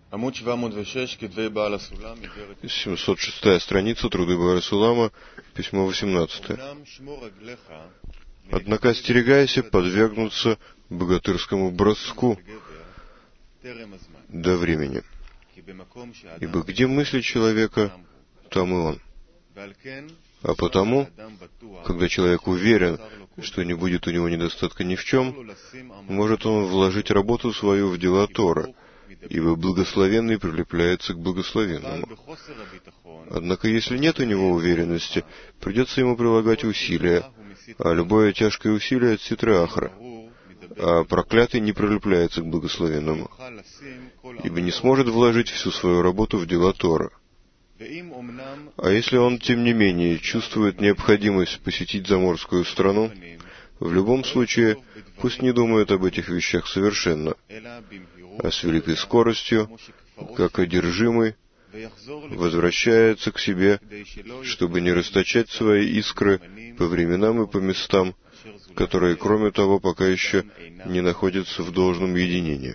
706 страница, труды Бааля Сулама, письмо 18. Однако остерегайся подвергнуться богатырскому броску до времени, ибо где мысли человека, там и он. А потому, когда человек уверен, что не будет у него недостатка ни в чем, может он вложить работу свою в дела Тора, ибо благословенный прилепляется к благословенному. Однако, если нет у него уверенности, придется ему прилагать усилия, а любое тяжкое усилие от ситры ахра, а проклятый не прилепляется к благословенному, ибо не сможет вложить всю свою работу в дела Тора. А если он, тем не менее, чувствует необходимость посетить заморскую страну, в любом случае, пусть не думает об этих вещах совершенно, а с великой скоростью, как одержимый, возвращается к себе, чтобы не расточать свои искры по временам и по местам, которые, кроме того, пока еще не находятся в должном единении.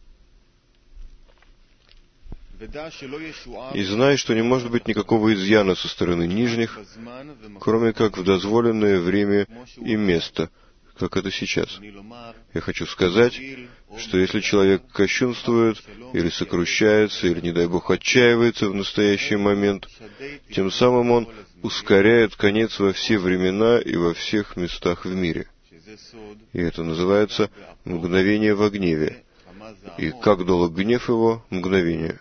И знай, что не может быть никакого изъяна со стороны нижних, кроме как в дозволенное время и место, как это сейчас. Я хочу сказать, что если человек кощунствует, или сокрущается, или, не дай Бог, отчаивается в настоящий момент, тем самым он ускоряет конец во все времена и во всех местах в мире. И это называется мгновение во гневе. И как долг гнев его — мгновение.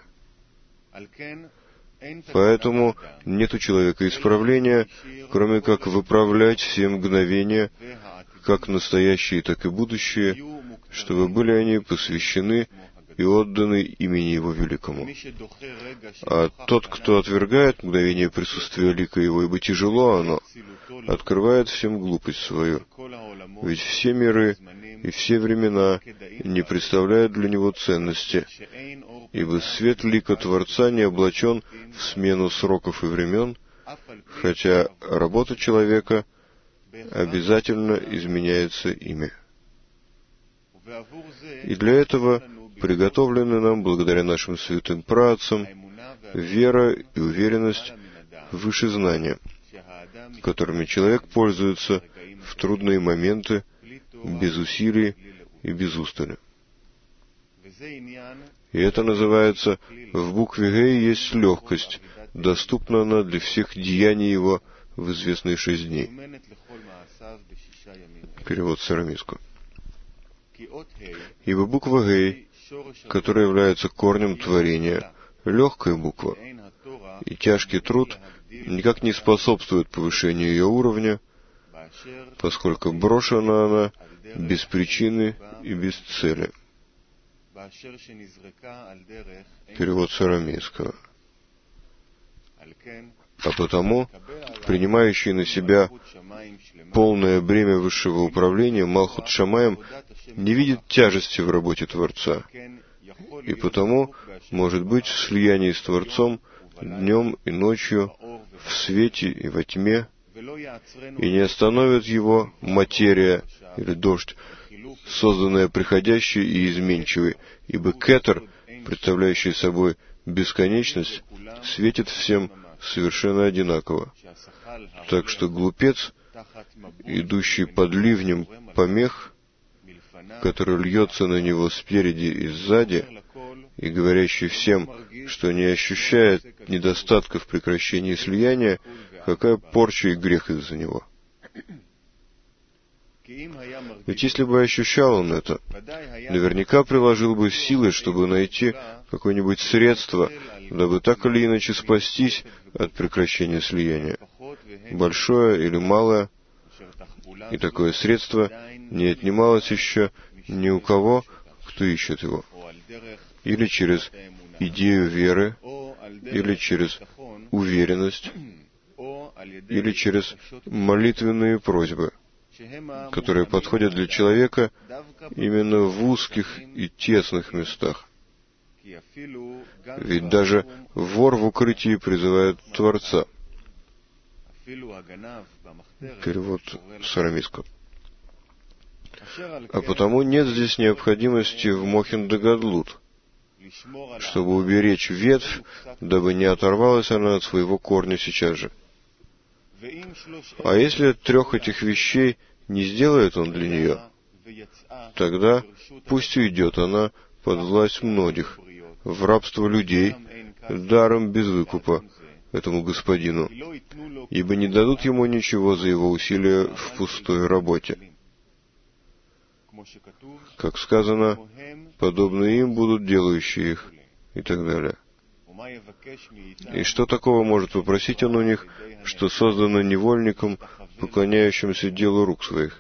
Поэтому нет у человека исправления, кроме как выправлять все мгновения, как настоящие, так и будущие, чтобы были они посвящены и отданы имени Его Великому. А тот, кто отвергает мгновение присутствия лика Его, ибо тяжело оно, открывает всем глупость свою. Ведь все миры и все времена не представляют для него ценности, ибо свет лика Творца не облачен в смену сроков и времен, хотя работа человека обязательно изменяется ими. И для этого приготовлены нам, благодаря нашим святым праотцам, вера и уверенность выше знания, которыми человек пользуется в трудные моменты, без усилий и без устали. И это называется: в букве Гей есть легкость, доступна она для всех деяний его в известные 6 дней. Перевод с арамейского. Ибо буква Гей, которая является корнем творения, легкая буква, и тяжкий труд никак не способствует повышению ее уровня, поскольку брошена она без причины и без цели. Перевод с арамейского. А потому, принимающий на себя полное бремя высшего управления, Малхут Шамаем не видит тяжести в работе Творца, и потому может быть в слиянии с Творцом днем и ночью, в свете и во тьме, и не остановит его материя или дождь, созданная приходящей и изменчивой, ибо кетер, представляющий собой бесконечность, светит всем совершенно одинаково. Так что глупец, идущий под ливнем помех, который льется на него спереди и сзади, и говорящий всем, что не ощущает недостатка в прекращении слияния, какая порча и грех из-за него. Ведь если бы ощущал он это, наверняка приложил бы силы, чтобы найти какое-нибудь средство, дабы так или иначе спастись от прекращения слияния, большое или малое, и такое средство не отнималось еще ни у кого, кто ищет его, или через идею веры, или через уверенность, или через молитвенные просьбы, которые подходят для человека именно в узких и тесных местах. Ведь даже вор в укрытии призывает Творца. Перевод с арамейского. А потому нет здесь необходимости в Мохин де Гадлут, чтобы уберечь ветвь, дабы не оторвалась она от своего корня сейчас же. А если 3 этих вещей не сделает он для нее, тогда пусть уйдет она под власть многих, в рабство людей, даром без выкупа этому господину, ибо не дадут ему ничего за его усилия в пустой работе. Как сказано, подобно им будут делающие их, и так далее. И что такого может попросить он у них, что создано невольником, поклоняющимся делу рук своих?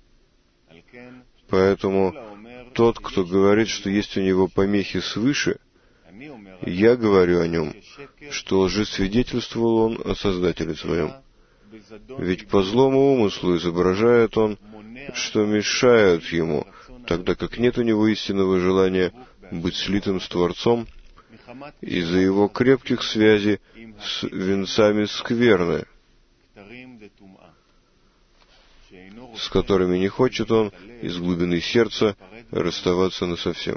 Поэтому тот, кто говорит, что есть у него помехи свыше, я говорю о нем, что лжесвидетельствовал он о Создателе своем. Ведь по злому умыслу изображает он, что мешают ему, тогда как нет у него истинного желания быть слитым с Творцом из-за его крепких связей с венцами скверны, с которыми не хочет он из глубины сердца расставаться насовсем.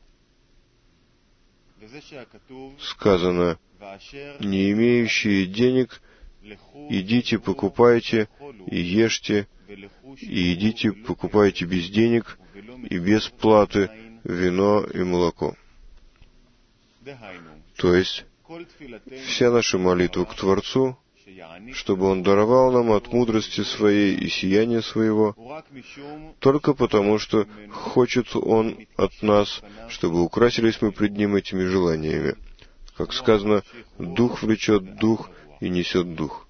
Сказано: «Не имеющие денег, идите покупайте и ешьте, и идите покупайте без денег и без платы вино и молоко». То есть, вся наша молитва к Творцу, чтобы Он даровал нам от мудрости Своей и сияния Своего, только потому, что хочет Он от нас, чтобы украсились мы пред Ним этими желаниями. Как сказано, дух влечет дух и несет дух.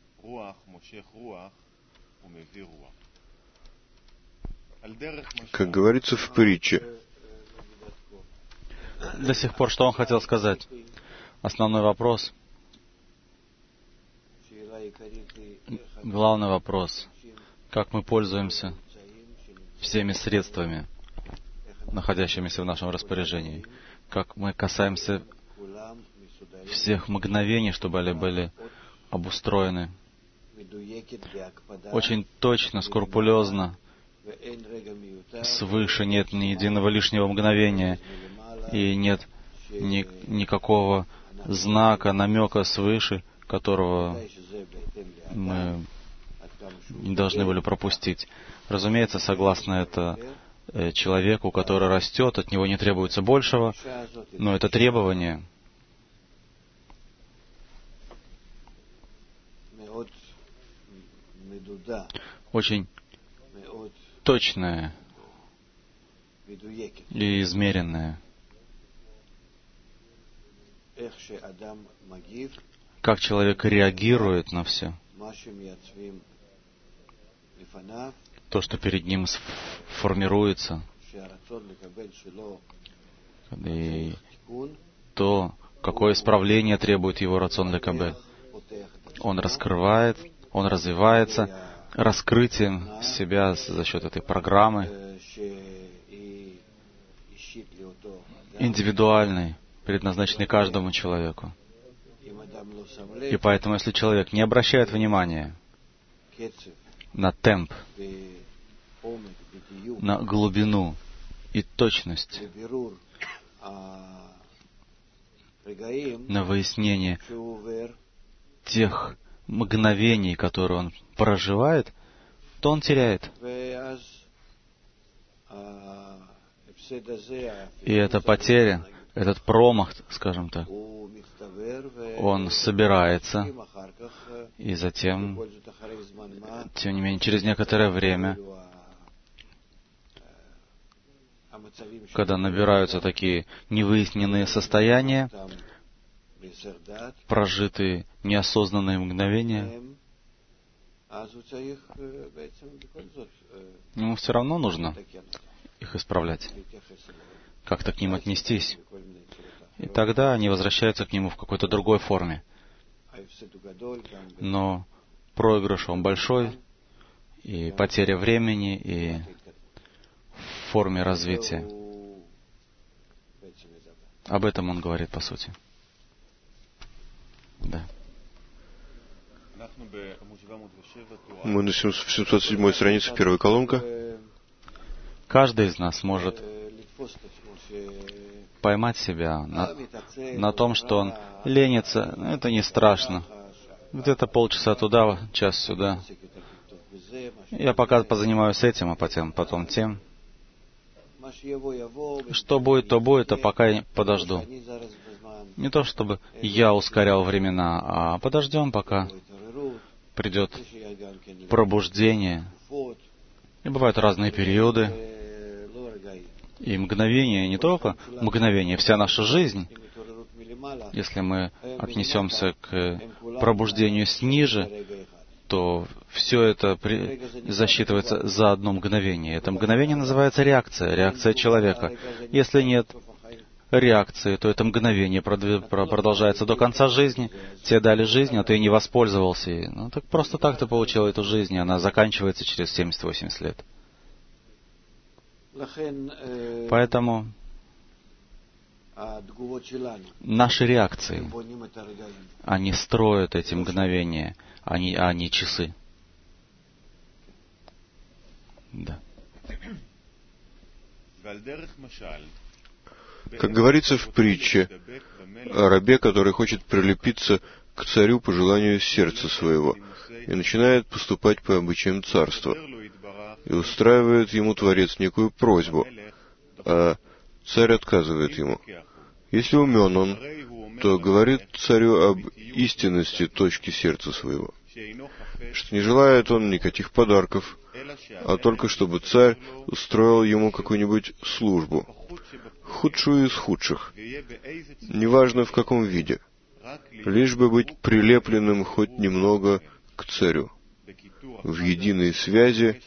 Как говорится в притче. До сих пор, что он хотел сказать? Основной вопрос. Главный вопрос. Как мы пользуемся всеми средствами, находящимися в нашем распоряжении? Как мы касаемся всех мгновений, чтобы они были обустроены очень точно, скрупулезно, свыше нет ни единого лишнего мгновения, и нет никакого знака, намека свыше, которого мы не должны были пропустить. Разумеется, согласно это человеку, который растет, от него не требуется большего, но это требование очень точное и измеренное. Как человек реагирует на все. То, что перед ним формируется. И то, какое исправление требует его рацион лекабель. Он раскрывает, он развивается раскрытием себя за счет этой программы, индивидуальной, предназначенной каждому человеку. И поэтому, если человек не обращает внимания на темп, на глубину и точность, на выяснение тех мгновений, которые он проживает, то он теряет. И эта потеря, этот промах, скажем так, он собирается, и затем, тем не менее, через некоторое время, когда набираются такие невыясненные состояния, прожитые неосознанные мгновения, ему все равно нужно их исправлять, как-то к ним отнестись. И тогда они возвращаются к нему в какой-то другой форме. Но проигрыш он большой, и потеря времени, и в форме развития. Об этом он говорит, по сути. Да. Мы на 707 странице, первая колонка. Каждый из нас может поймать себя на том, что он ленится, это не страшно. Где-то полчаса туда, час сюда. Я пока позанимаюсь этим, а потом тем. Что будет, то будет, а пока я подожду. Не то, чтобы я ускорял времена, а подождем, пока придет пробуждение. И бывают разные периоды. И мгновение, не только мгновение, вся наша жизнь, если мы отнесемся к пробуждению снизу, то все это засчитывается за одно мгновение. Это мгновение называется реакция человека. Если нет реакции, то это мгновение продолжается до конца жизни. Тебе дали жизнь, а ты не воспользовался ей. Ну, так просто так ты получил эту жизнь, и она заканчивается через 70-80 лет. Поэтому наши реакции, они строят эти мгновения, а не часы. Да. Как говорится в притче о рабе, который хочет прилепиться к царю по желанию сердца своего и начинает поступать по обычаям царства. И устраивает ему Творец некую просьбу, а царь отказывает ему. Если умен он, то говорит царю об истинности точки сердца своего, что не желает он никаких подарков, а только чтобы царь устроил ему какую-нибудь службу, худшую из худших, неважно в каком виде, лишь бы быть прилепленным хоть немного к царю, в единой связи,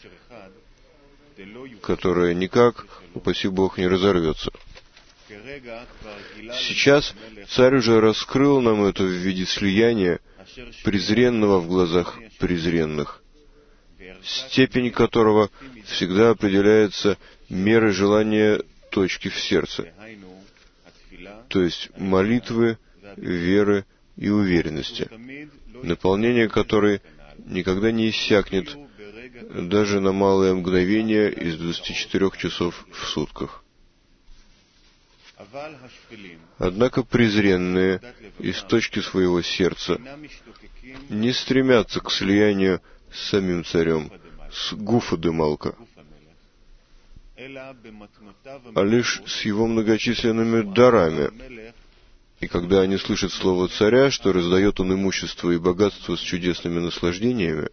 которая никак, упаси Бог, не разорвется. Сейчас царь уже раскрыл нам это в виде слияния, презренного в глазах презренных, степень которого всегда определяется мерой желания точки в сердце, то есть молитвы, веры и уверенности, наполнение которой никогда не иссякнет даже на малое мгновение из 24 часов в сутках. Однако презренные из точки своего сердца не стремятся к слиянию с самим царем, с Гуфа де Малка, а лишь с его многочисленными дарами. И когда они слышат слово царя, что раздает он имущество и богатство с чудесными наслаждениями,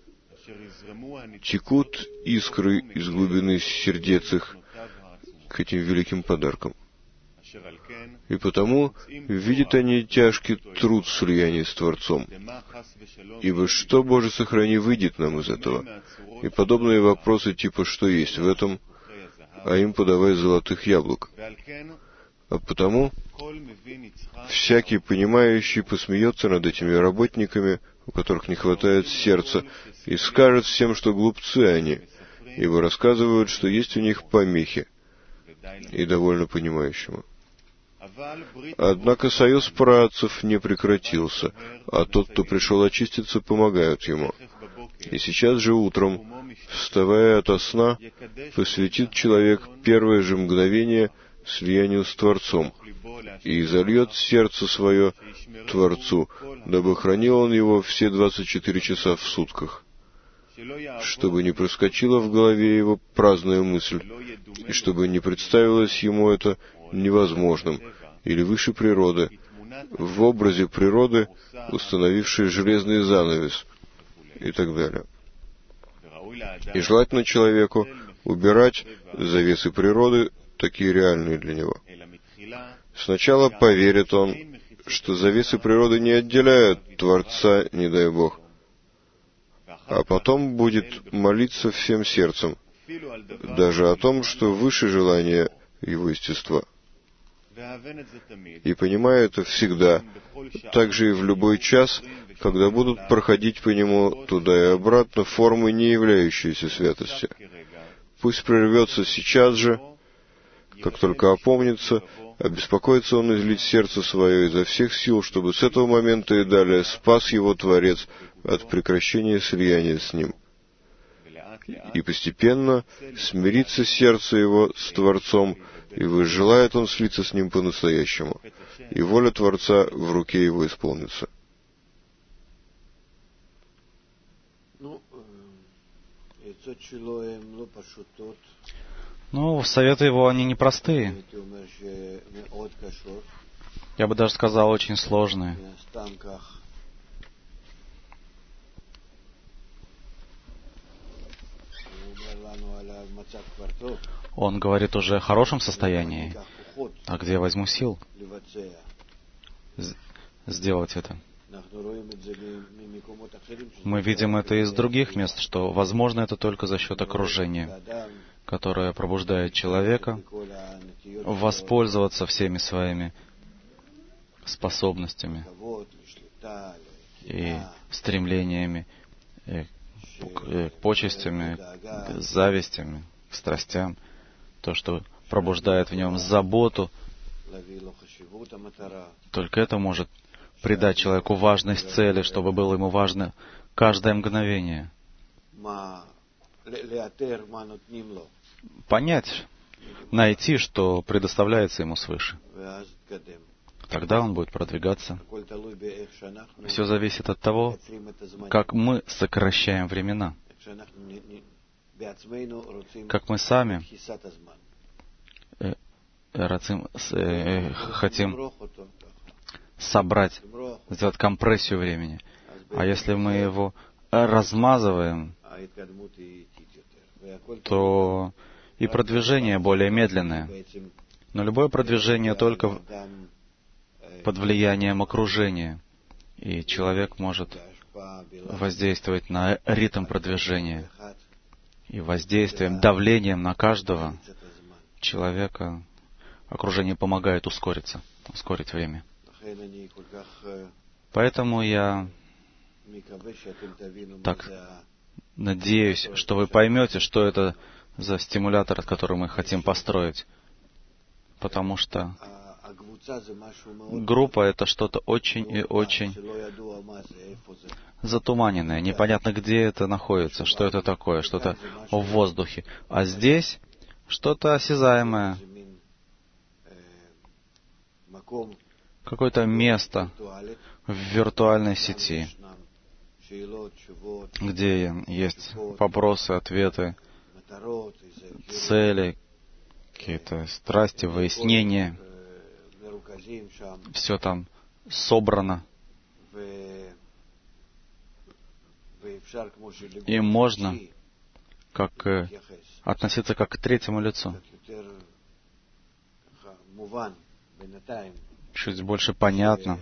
текут искры из глубины сердец их к этим великим подаркам. И потому видят они тяжкий труд в слиянии с Творцом. Ибо что, Боже, сохрани, выйдет нам из этого? И подобные вопросы типа «что есть в этом?», а им подавай золотых яблок. А потому всякий понимающий посмеется над этими работниками, у которых не хватает сердца, и скажет всем, что глупцы они, ибо рассказывают, что есть у них помехи, и довольно понимающему. Однако союз праотцев не прекратился, а тот, кто пришел очиститься, помогают ему. И сейчас же утром, вставая ото сна, посвятит человек первое же мгновение слиянию с Творцом и изольет сердце свое Творцу, дабы хранил он его все 24 часа в сутках, чтобы не проскочила в голове его праздная мысль, и чтобы не представилось ему это невозможным или выше природы, в образе природы, установившей железный занавес, и так далее. И желательно человеку убирать завесы природы, такие реальные для него. Сначала поверит он, что завесы природы не отделяют Творца, не дай Бог, а потом будет молиться всем сердцем, даже о том, что выше желания его естества. И понимая это всегда, также и в любой час, когда будут проходить по нему туда и обратно формы, не являющиеся святости. Пусть прервется сейчас же, как только опомнится, обеспокоится он излить сердце свое изо всех сил, чтобы с этого момента и далее спас его Творец от прекращения слияния с ним. И постепенно смирится сердце его с Творцом, и возжелает он слиться с ним по-настоящему, и воля Творца в руке его исполнится. Ну, советы его, они непростые. Я бы даже сказал, очень сложные. Он говорит уже о хорошем состоянии. А где я возьму сил сделать это? Мы видим это из других мест, что возможно это только за счет окружения, которое пробуждает человека воспользоваться всеми своими способностями и стремлениями к почестям, к завистям, к страстям, то, что пробуждает в нем заботу, только это может придать человеку важность цели, чтобы было ему важно каждое мгновение. Понять, найти, что предоставляется ему свыше. Тогда он будет продвигаться. Все зависит от того, как мы сокращаем времена, как мы сами хотим собрать, сделать компрессию времени. А если мы его размазываем, то и продвижение более медленное. Но любое продвижение только под влиянием окружения. И человек может воздействовать на ритм продвижения. И воздействием, давлением на каждого человека окружение помогает ускорить время. Поэтому я так надеюсь, что вы поймете, что это за стимулятор, который мы хотим построить. Потому что группа — это что-то очень и очень затуманенное. Непонятно, где это находится, что это такое, что-то в воздухе. А здесь что-то осязаемое. Какое-то место в виртуальной сети, где есть вопросы, ответы, цели, какие-то страсти, выяснения. Все там собрано. И можно относиться как к третьему лицу. Чуть больше понятно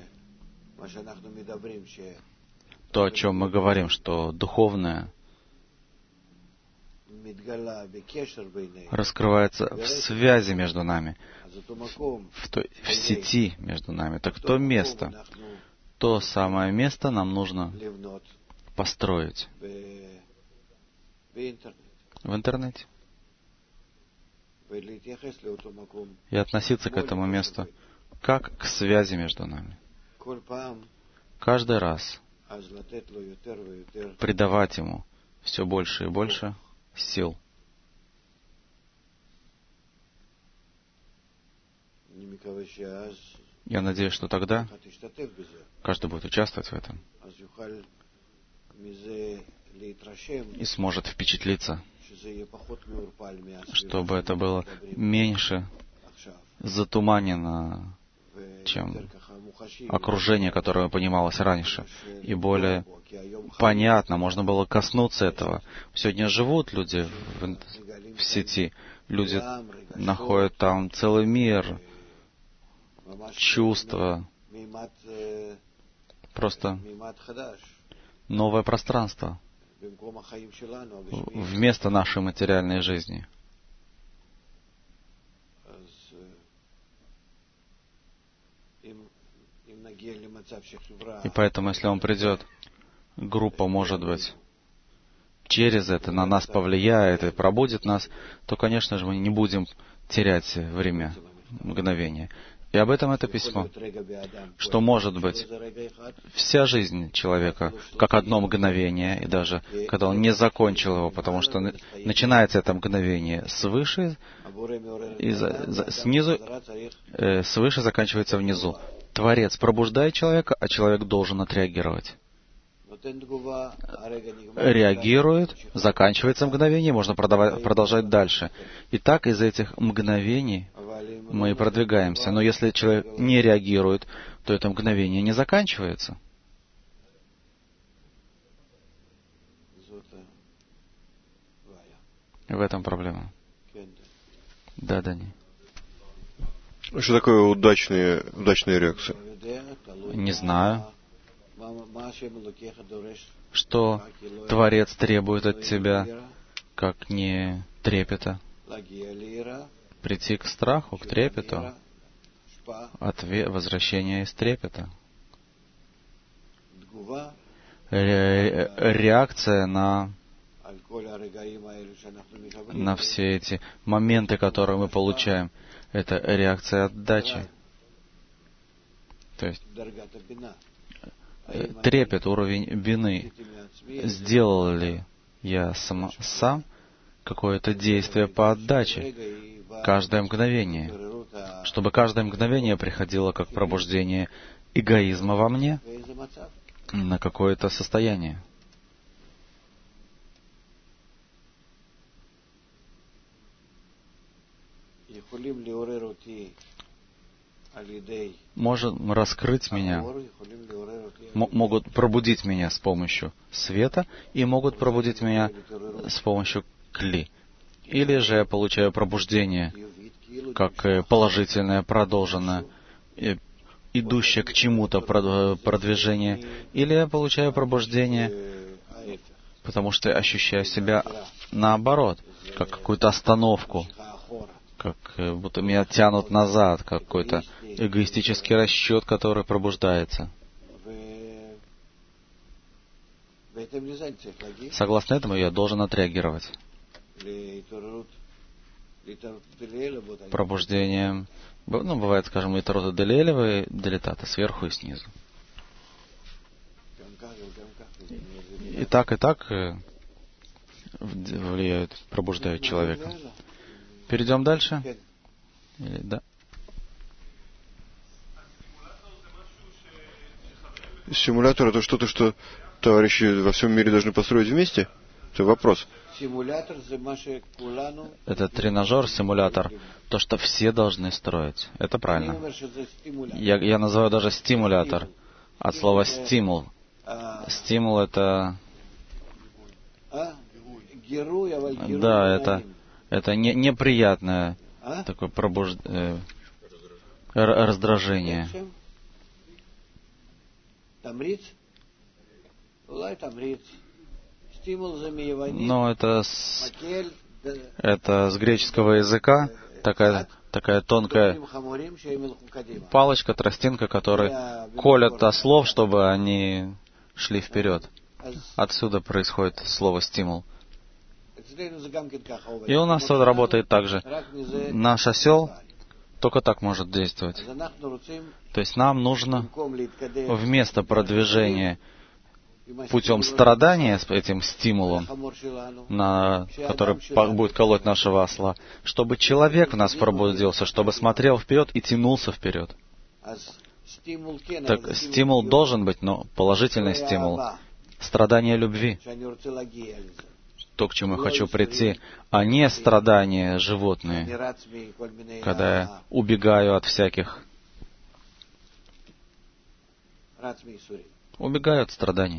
то, о чем мы говорим, что духовное раскрывается в связи между нами, в сети между нами. Так то место, то самое место нам нужно построить в интернете и относиться к этому месту как к связи между нами. Каждый раз придавать ему все больше и больше сил. Я надеюсь, что тогда каждый будет участвовать в этом и сможет впечатлиться, чтобы это было меньше затуманено, чем окружение, которое понималось раньше, и более понятно, можно было коснуться этого. Сегодня живут люди в сети, люди находят там целый мир, чувства, просто новое пространство вместо нашей материальной жизни. И поэтому, если он придет, группа, может быть, через это на нас повлияет и пробудит нас, то, конечно же, мы не будем терять время, мгновение. И об этом это письмо. Что может быть вся жизнь человека, как одно мгновение, и даже когда он не закончил его, потому что начинается это мгновение свыше, и снизу, свыше заканчивается внизу. Творец пробуждает человека, а человек должен отреагировать. Реагирует, заканчивается мгновение, можно продолжать дальше. И так из этих мгновений мы продвигаемся. Но если человек не реагирует, то это мгновение не заканчивается. В этом проблема. Да, Дани. Что такое удачная реакция? Не знаю. Что Творец требует от тебя, как не трепета? Прийти к страху, к трепету, возвращение из трепета. Реакция на все эти моменты, которые мы получаем, это реакция отдачи. То есть трепет, уровень вины. Сделал ли я сам какое-то действие по отдаче? Каждое мгновение. Чтобы каждое мгновение приходило как пробуждение эгоизма во мне на какое-то состояние. Может раскрыть меня, могут пробудить меня с помощью света и могут пробудить меня с помощью кли. Или же я получаю пробуждение, как положительное, продолженное, идущее к чему-то продвижение. Или я получаю пробуждение, потому что я ощущаю себя наоборот, как какую-то остановку, как будто меня тянут назад, как какой-то эгоистический расчет, который пробуждается. Согласно этому я должен отреагировать. Пробуждением, бывает, скажем, итарота делелева и делитата, сверху и снизу. И так влияют, пробуждают человека. Перейдем дальше? Или, да? Симулятор — это что-то, что товарищи во всем мире должны построить вместе? Это вопрос. Это тренажер, симулятор, то, что все должны строить. Это правильно. Я называю даже стимулятор от слова стимул. Стимул — это... Да, это неприятное такое раздражение. Но это с греческого языка такая тонкая палочка, тростинка, которая колет ослов, чтобы они шли вперед. Отсюда происходит слово «стимул». И у нас вот работает так же. Наш осел только так может действовать. То есть нам нужно вместо продвижения путем страдания с этим стимулом, который будет колоть нашего осла, чтобы человек в нас пробудился, чтобы смотрел вперед и тянулся вперед. Так стимул должен быть, но положительный стимул. Страдание любви. То, к чему я хочу прийти, а не страдания животные, когда я убегаю от всяких... Убегаю от страданий.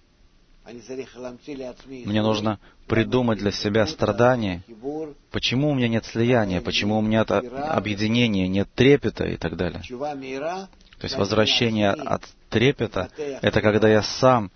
Мне нужно придумать для себя страдания. Почему у меня нет слияния? Почему у меня нет объединения, нет трепета и так далее? То есть возвращение от трепета — это когда я сам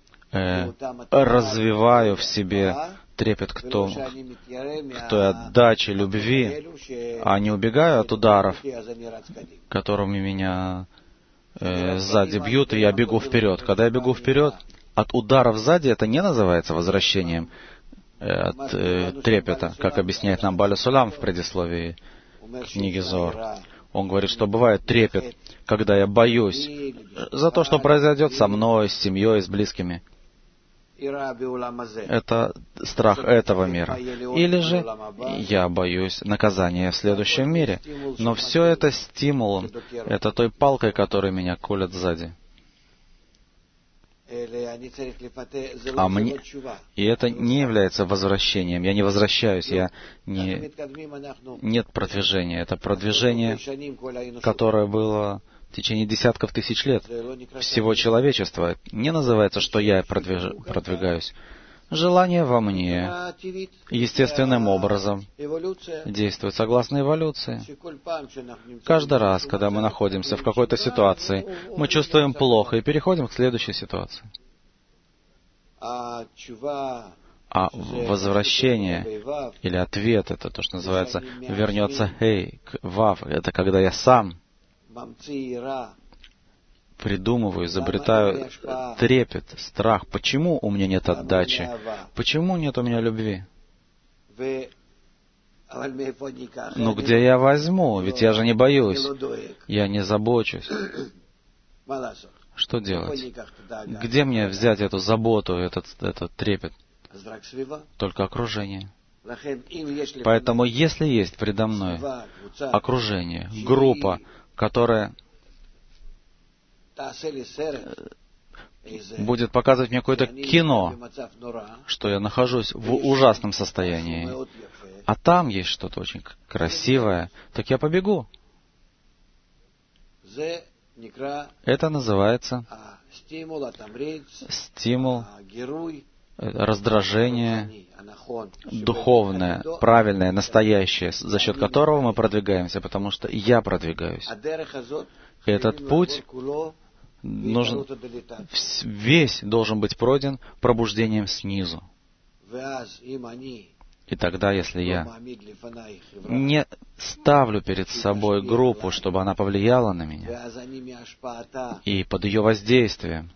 развиваю в себе трепет к той отдаче, любви, а не убегаю от ударов, которыми меня сзади бьют, и я бегу вперед. Когда я бегу вперед, от ударов сзади это не называется возвращением от трепета, как объясняет нам Баля Сулам в предисловии книги Зоар. Он говорит, что бывает трепет, когда я боюсь за то, что произойдет со мной, с семьей, с близкими. Это страх этого мира. Или же я боюсь наказания в следующем мире. Но все это стимулом, это той палкой, которая меня колет сзади. И это не является возвращением. Я не возвращаюсь, нет продвижения. Это продвижение, которое было в течение десятков тысяч лет всего человечества. Не называется, что я продвигаюсь. Желание во мне естественным образом действует согласно эволюции. Каждый раз, когда мы находимся в какой-то ситуации, мы чувствуем плохо и переходим к следующей ситуации. А возвращение или ответ, это то, что называется, вернется к вав. Это когда я сам придумываю, изобретаю трепет, страх. Почему у меня нет отдачи? Почему нет у меня любви? Ну, где я возьму? Ведь я же не боюсь. Я не забочусь. Что делать? Где мне взять эту заботу, этот трепет? Только окружение. Поэтому, если есть предо мной окружение, группа, которая будет показывать мне какое-то кино, что я нахожусь в ужасном состоянии, а там есть что-то очень красивое, так я побегу. Это называется стимул, раздражение духовное, правильное, настоящее, за счет которого мы продвигаемся, потому что я продвигаюсь. И этот путь весь должен быть пройден пробуждением снизу. И тогда, если я не ставлю перед собой группу, чтобы она повлияла на меня, и под ее воздействием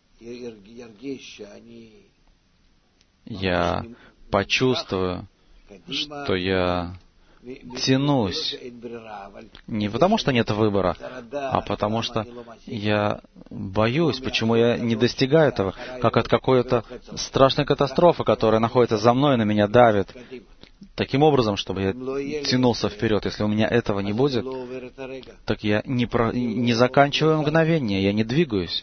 я почувствую, что я тянусь не потому, что нет выбора, а потому что я боюсь, почему я не достигаю этого, как от какой-то страшной катастрофы, которая находится за мной и на меня давит, таким образом, чтобы я тянулся вперед. Если у меня этого не будет, так я не заканчиваю мгновение, я не двигаюсь.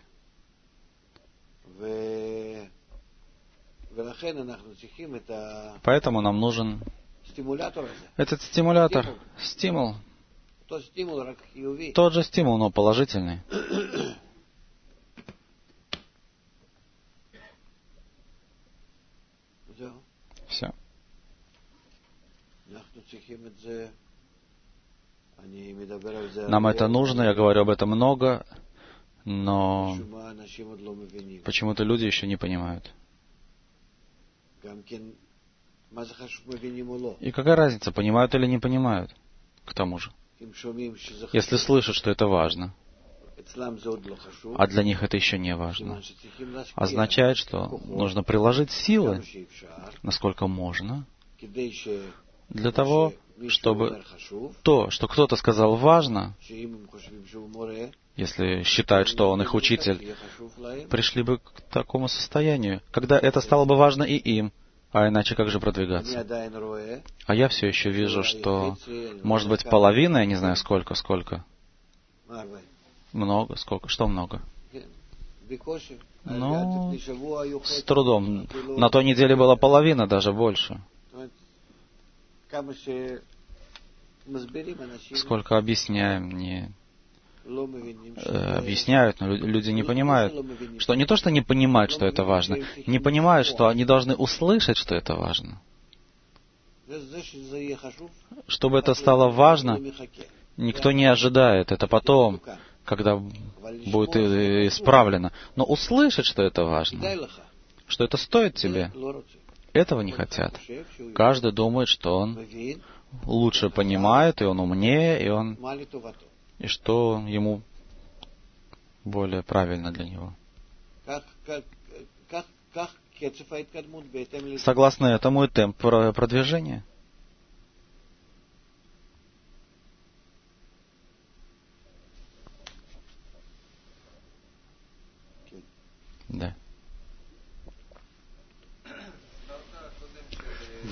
Поэтому нам нужен этот стимулятор, стимул. Тот же стимул, но положительный. Все. Нам это нужно, я говорю об этом много, но почему-то люди еще не понимают. И какая разница, понимают или не понимают, к тому же. Если слышат, что это важно, а для них это еще не важно, означает, что нужно приложить силы, насколько можно, для того, чтобы то, что кто-то сказал важно, если считают, что он их учитель, пришли бы к такому состоянию, когда это стало бы важно и им. А иначе как же продвигаться? А я все еще вижу, что, может быть, половина, я не знаю, сколько. Много, сколько? Что много? Ну, с трудом. На той неделе была половина, даже больше. Сколько объясняем, не объясняют, но люди не понимают, что не то, что не понимают, что это важно, не понимают, что они должны услышать, что это важно. Чтобы это стало важно, никто не ожидает, это потом, когда будет исправлено. Но услышать, что это важно, что это стоит тебе, этого не хотят. Каждый думает, что он лучше понимает, и он умнее, и что ему более правильно для него. Согласно этому и темп продвижения.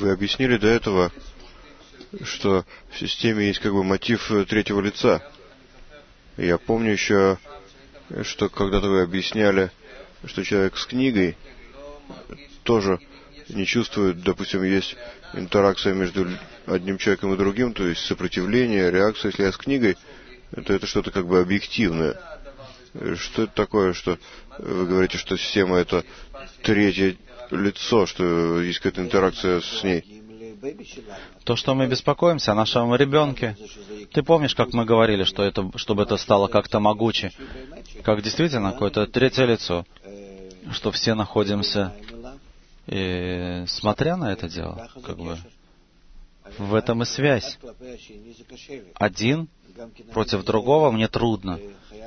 Вы объяснили до этого, что в системе есть как бы мотив третьего лица. Я помню еще, что когда-то вы объясняли, что человек с книгой тоже не чувствует, допустим, есть интеракция между одним человеком и другим, то есть сопротивление, реакция. Если я с книгой, то это что-то как бы объективное. Что это такое, что вы говорите, что система — это третье лицо, что есть какая-то интеракция с ней? То, что мы беспокоимся о нашем ребенке. Ты помнишь, как мы говорили, что это, чтобы это стало как-то могуче, как действительно какое-то третье лицо, что все находимся, и смотря на это дело, как бы, в этом и связь. Один против другого мне трудно,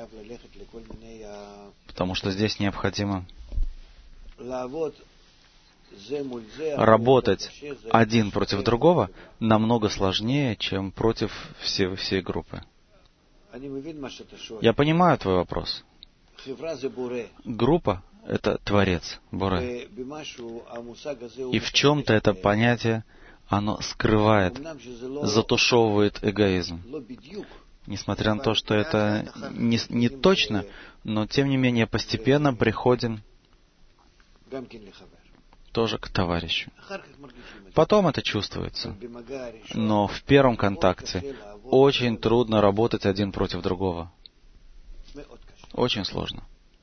потому что здесь необходимо работать один против другого намного сложнее, чем против всей группы. Я понимаю твой вопрос. Группа — это Творец, Боре. И в чем-то это понятие, оно скрывает, затушевывает эгоизм. Несмотря на то, что это не точно, но тем не менее постепенно приходим тоже к товарищу. Потом это чувствуется. Но в первом контакте очень трудно работать один против другого. Очень сложно.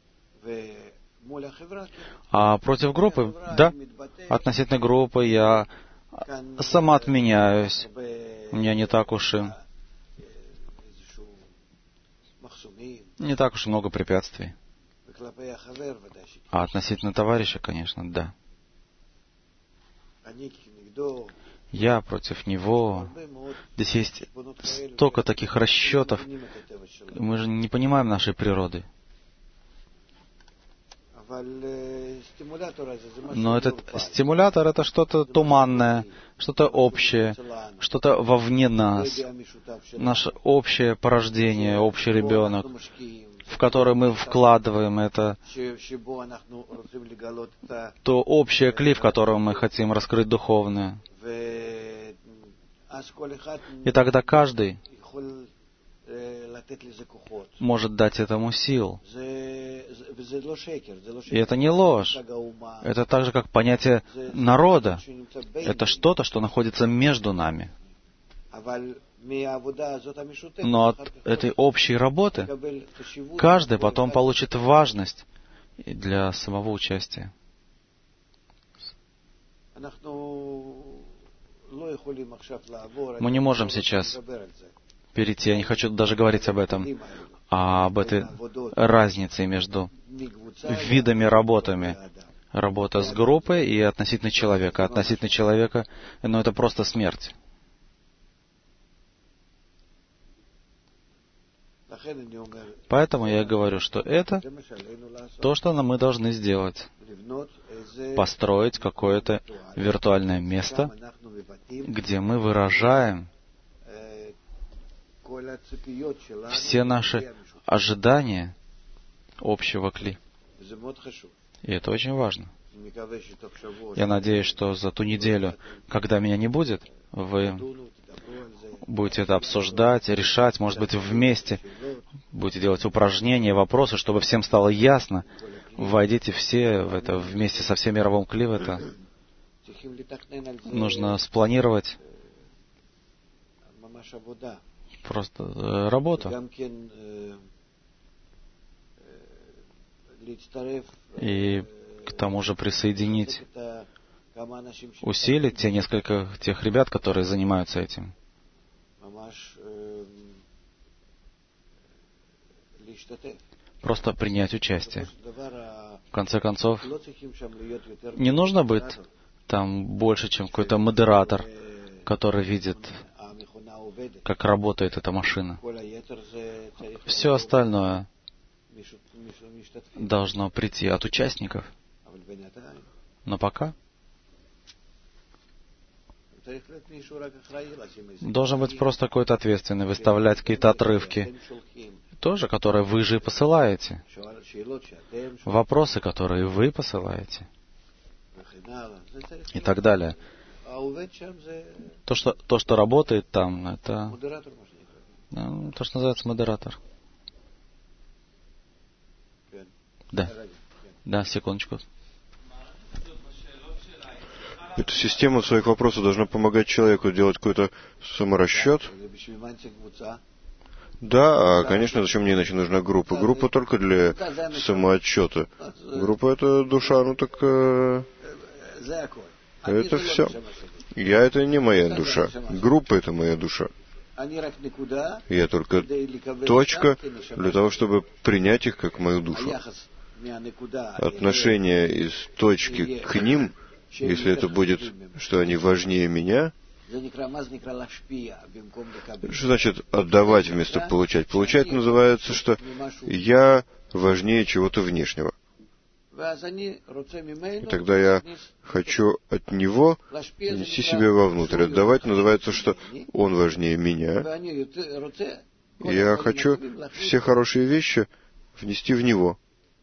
А против группы, да, относительно группы я самоотменяюсь. У меня не так уж и много препятствий. А относительно товарища, конечно, да. Я против него. Здесь есть столько таких расчетов. Мы же не понимаем нашей природы. Но этот стимулятор — это что-то туманное, что-то общее, что-то вовне нас, наше общее порождение, общий ребенок, в который мы вкладываем это, то общее кли, в котором мы хотим раскрыть духовное. И тогда каждый может дать этому сил. И это не ложь. Это так же, как понятие народа. Это что-то, что находится между нами. Но от этой общей работы каждый потом получит важность для самого участия. Мы не можем сейчас перейти, я не хочу даже говорить об этом, об этой разнице между видами работами. Работа с группой и относительно человека. Относительно человека, это просто смерть. Поэтому я говорю, что это то, что мы должны сделать. Построить какое-то виртуальное место, где мы выражаем все наши ожидания общего кли. И это очень важно. Я надеюсь, что за ту неделю, когда меня не будет, вы будете это обсуждать, решать, может быть, вместе. Будете делать упражнения, вопросы, чтобы всем стало ясно. Войдите все в это вместе со всем мировым кли в это. Нужно спланировать просто работу. И к тому же присоединить, усилить тех ребят, которые занимаются этим. Просто принять участие. В конце концов, не нужно быть там больше, чем какой-то модератор, который видит, как работает эта машина. Все остальное должно прийти от участников. Но пока должен быть просто какой-то ответственный, выставлять какие-то отрывки, тоже, которые вы же посылаете. Вопросы, которые вы посылаете. И так далее. То, что работает там, это то, что называется модератор. Да. Да, секундочку. Эта система в своих вопросах должна помогать человеку делать какой-то саморасчет. Да, конечно, зачем мне иначе нужна группа? Группа только для самоотчета. Группа — это душа, ну так... это все. Я — это не моя душа. Группа — это моя душа. Я только точка для того, чтобы принять их как мою душу. Отношение из точки к ним, если это будет, что они важнее меня, что значит отдавать вместо получать? Получать называется, что я важнее чего-то внешнего. И тогда я хочу от него нести себя вовнутрь. Отдавать называется, что он важнее меня. И я хочу все хорошие вещи внести в него.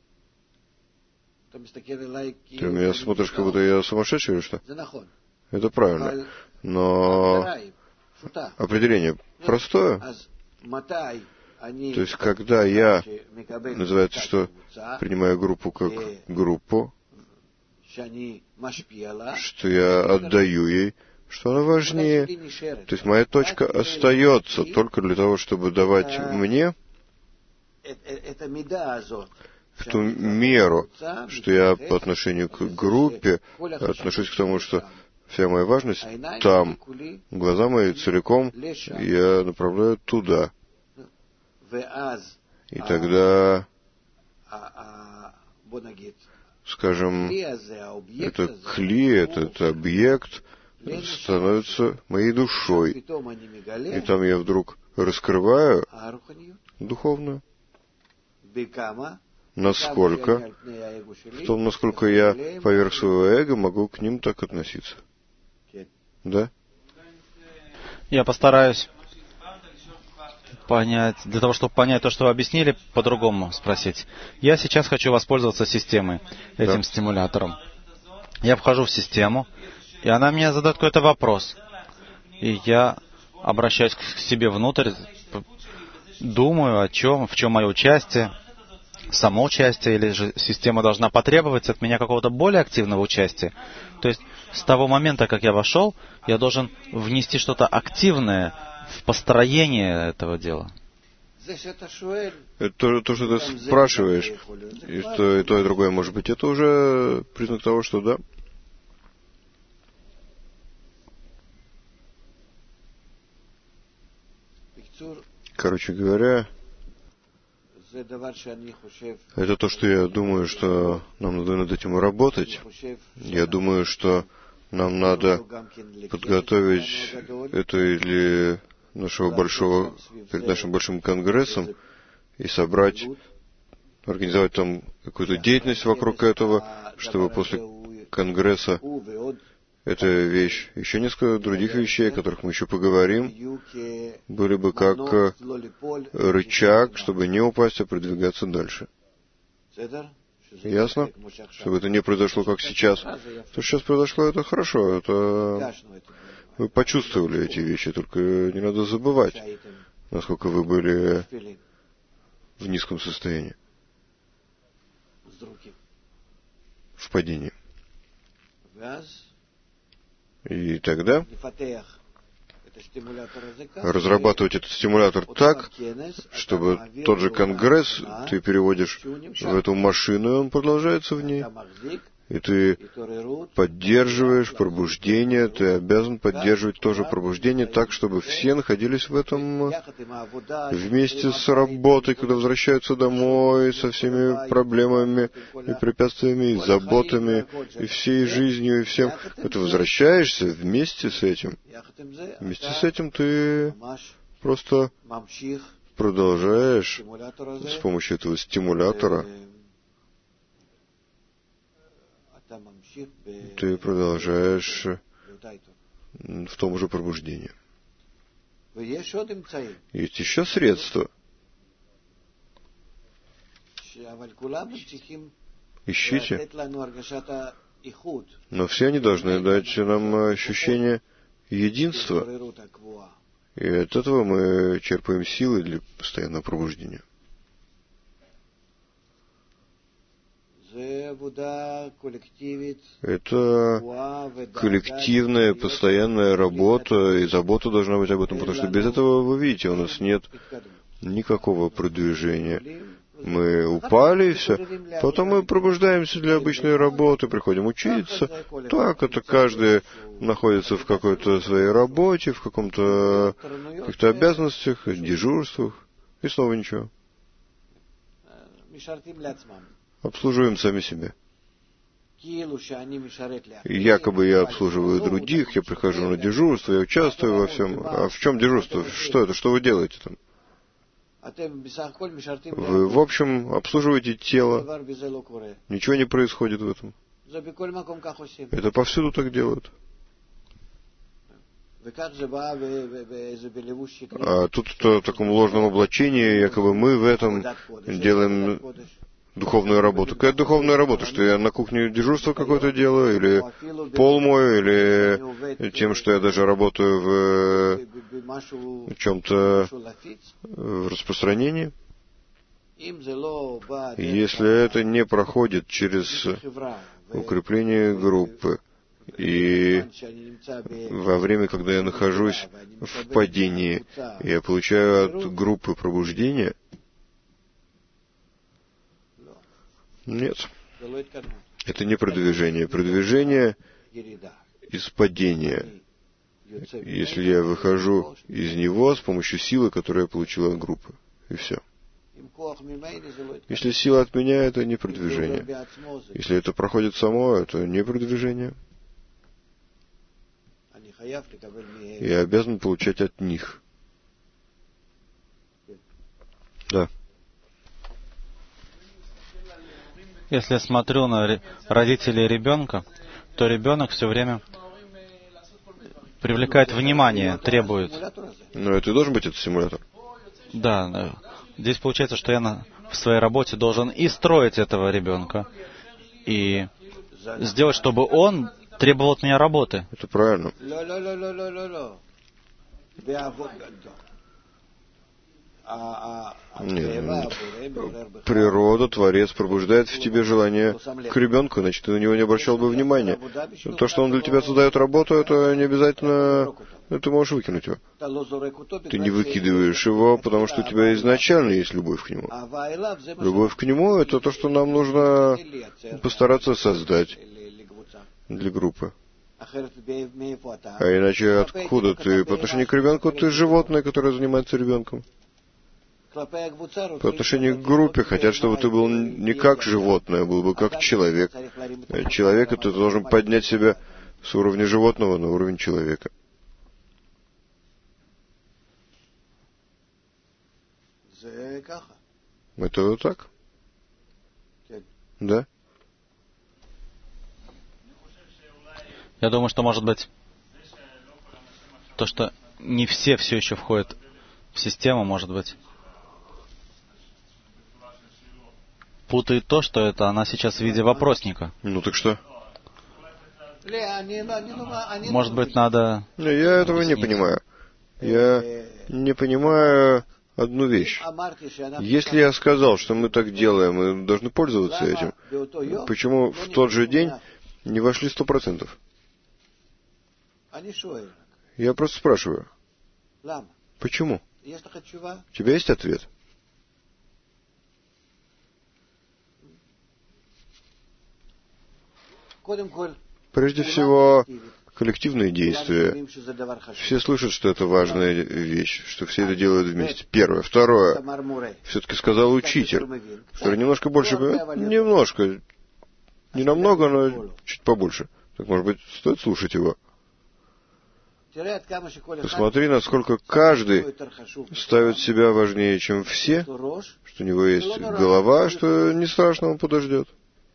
Ты на меня смотришь, как будто я сумасшедший или что? Это правильно. Но определение простое. То есть, когда я, называется, что принимаю группу как группу, что я отдаю ей, что она важнее. То есть, моя точка остается только для того, чтобы давать мне в ту меру, что я по отношению к группе отношусь к тому, что вся моя важность там, глаза мои целиком я направляю туда. И тогда, скажем, это кли, этот объект становится моей душой. И там я вдруг раскрываю духовную. Насколько? В том, насколько я поверх своего эго могу к ним так относиться. Да? Я постараюсь понять, для того, чтобы понять то, что вы объяснили, по-другому спросить. Я сейчас хочу воспользоваться системой, этим стимулятором. Я вхожу в систему, и она мне задает какой-то вопрос. И я обращаюсь к себе внутрь, думаю, о чем, в чем мое участие, само участие, или же система должна потребовать от меня какого-то более активного участия. То есть с того момента, как я вошел, я должен внести что-то активное в построение этого дела. Это то, что ты спрашиваешь, и то, и другое может быть, это уже признак того, что да. Короче говоря, это то, что я думаю, что нам надо над этим работать. Я думаю, что нам надо подготовить это или нашего большого, перед нашим большим конгрессом и собрать, организовать там какую-то деятельность вокруг этого, чтобы после конгресса эта вещь, еще несколько других вещей, о которых мы еще поговорим, были бы как рычаг, чтобы не упасть, а продвигаться дальше. Ясно? Чтобы это не произошло, как сейчас. То, что сейчас произошло, это хорошо. Это вы почувствовали эти вещи, только не надо забывать, насколько вы были в низком состоянии, в падении. И тогда разрабатывать этот стимулятор так, чтобы тот же конгресс ты переводишь в эту машину, и он продолжается в ней. И ты поддерживаешь пробуждение, ты обязан поддерживать тоже пробуждение так, чтобы все находились в этом вместе с работой, когда возвращаются домой со всеми проблемами и препятствиями, и заботами, и всей жизнью, и всем. Ты возвращаешься вместе с этим. Вместе с этим ты просто продолжаешь с помощью этого стимулятора. Ты продолжаешь в том же пробуждении. Есть еще средства. Ищите. Но все они должны дать нам ощущение единства. И от этого мы черпаем силы для постоянного пробуждения. Это коллективная, постоянная работа, и забота должна быть об этом, потому что без этого, вы видите, у нас нет никакого продвижения. Мы упали, и все. Потом мы пробуждаемся для обычной работы, приходим учиться. Так, это каждый находится в какой-то своей работе, в каких-то обязанностях, дежурствах, и снова ничего. Обслуживаем сами себя. Якобы я обслуживаю других, я прихожу на дежурство, я участвую во всем. А в чем дежурство? Что это? Что вы делаете там? Вы, в общем, обслуживаете тело. Ничего не происходит в этом. Это повсюду так делают. А тут в таком ложном облачении, якобы мы в этом делаем духовную работу. Какая духовная работа? Что я на кухне дежурство какое-то делаю, или пол мою, или тем, что я даже работаю в чем-то в распространении? Если это не проходит через укрепление группы, и во время, когда я нахожусь в падении, я получаю от группы пробуждения, нет, это не продвижение. Продвижение из падения. Если я выхожу из него с помощью силы, которую я получил от группы. И все. Если сила от меня, это не продвижение. Если это проходит само, это не продвижение. Я обязан получать от них. Да. Если я смотрю на родителей ребенка, то ребенок все время привлекает внимание, требует. Но это и должен быть этот симулятор. Да. Здесь получается, что я в своей работе должен и строить этого ребенка, и сделать, чтобы он требовал от меня работы. Это правильно. Нет. Природа, Творец пробуждает в тебе желание к ребенку, иначе ты на него не обращал бы внимания. То, что он для тебя создает работу, это не обязательно... Ты можешь выкинуть его. Ты не выкидываешь его, потому что у тебя изначально есть любовь к нему. Любовь к нему — это то, что нам нужно постараться создать для группы. А иначе откуда ты? По отношению к ребенку ты животное, которое занимается ребенком. По отношению к группе хотят, чтобы ты был не как животное, а был бы как человек. Человека ты должен поднять себя с уровня животного на уровень человека. Это вот так? Да? Я думаю, что, может быть, то, что не все еще входят в систему, может быть, путает то, что это она сейчас в виде вопросника. Ну так что? Может быть, надо... Я этого не понимаю. Я не понимаю одну вещь. Если я сказал, что мы так делаем, мы должны пользоваться этим, почему в тот же день не вошли 100%? Я просто спрашиваю. Почему? У тебя есть ответ? Прежде всего, коллективные действия. Все слышат, что это важная вещь, что все это делают вместе. Первое. Второе. Все-таки сказал учитель, который немножко больше... Немножко. Не намного, но чуть побольше. Так, может быть, стоит слушать его? Посмотри, насколько каждый ставит себя важнее, чем все, что у него есть голова, что не страшно, он подождет.